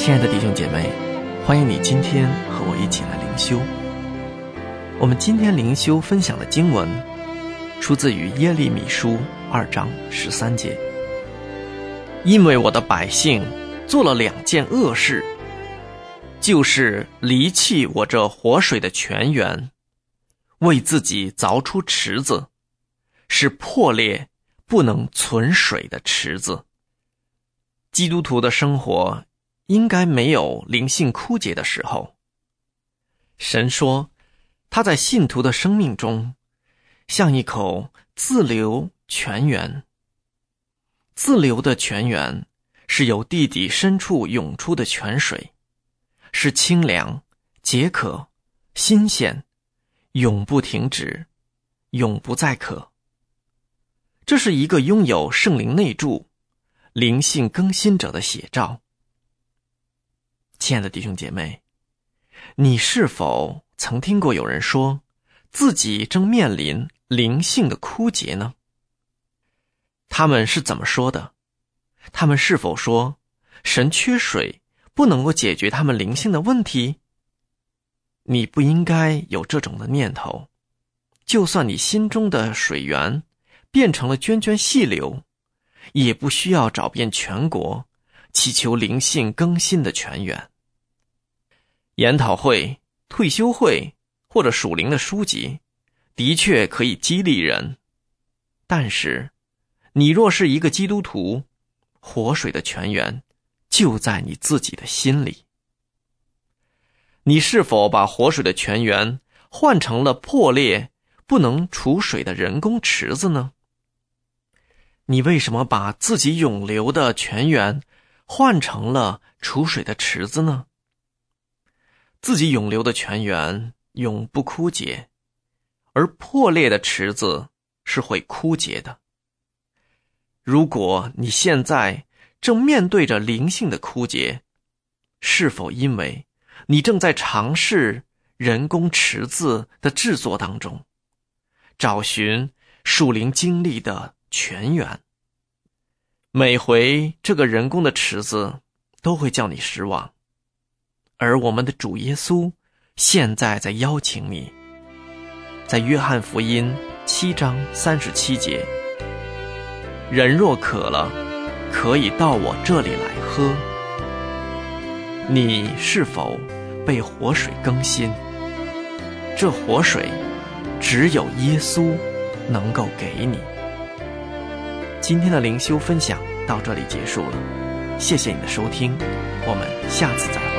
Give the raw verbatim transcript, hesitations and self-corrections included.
亲爱的弟兄姐妹，欢迎你今天和我一起来灵修。我们今天灵修分享的经文出自于耶利米书二章十三节。因为我的百姓做了两件恶事，就是离弃我这活水的泉源，为自己凿出池子，是破裂不能存水的池子。基督徒的生活应该没有灵性枯竭的时候。神说，他在信徒的生命中像一口自流泉源。自流的泉源是由地底深处涌出的泉水，是清凉、解渴、新鲜，永不停止，永不再渴。这是一个拥有圣灵内住、灵性更新者的写照。亲爱的弟兄姐妹，你是否曾听过有人说自己正面临灵性的枯竭呢？他们是怎么说的？他们是否说神缺水不能够解决他们灵性的问题？你不应该有这种的念头。就算你心中的水源变成了涓涓细流，也不需要找遍全国祈求灵性更新的泉源。研讨会、退休会或者属灵的书籍的确可以激励人，但是你若是一个基督徒，活水的泉源就在你自己的心里。你是否把活水的泉源换成了破裂不能储水的人工池子呢？你为什么把自己涌流的泉源换成了储水的池子呢？自己涌流的泉源永不枯竭，而破裂的池子是会枯竭的。如果你现在正面对着灵性的枯竭，是否因为你正在尝试人工池子的制作当中，找寻属灵经历的泉源？每回这个人工的池子都会叫你失望，而我们的主耶稣现在在邀请你，在约翰福音七章三十七节，人若渴了，可以到我这里来喝。你是否被活水更新？这活水只有耶稣能够给你。今天的灵修分享到这里结束了，谢谢你的收听，我们下次再会。